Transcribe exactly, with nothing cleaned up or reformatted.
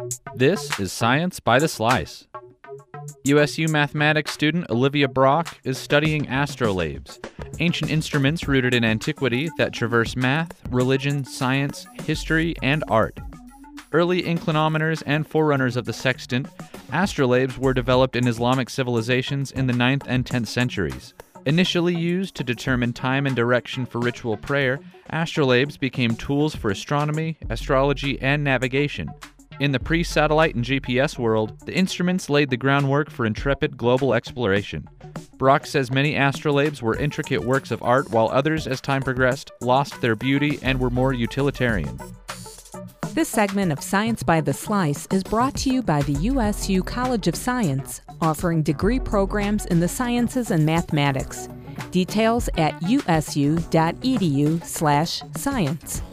This is Science by the Slice. U S U mathematics student Olivia Brock is studying astrolabes, ancient instruments rooted in antiquity that traverse math, religion, science, history, and art. Early inclinometers and forerunners of the sextant, astrolabes were developed in Islamic civilizations in the ninth and tenth centuries. Initially used to determine time and direction for ritual prayer, astrolabes became tools for astronomy, astrology, and navigation. In the pre-satellite and G P S world, the instruments laid the groundwork for intrepid global exploration. Brock says many astrolabes were intricate works of art, while others, as time progressed, lost their beauty and were more utilitarian. This segment of Science by the Slice is brought to you by the U S U College of Science, offering degree programs in the sciences and mathematics. Details at usu.edu slash science.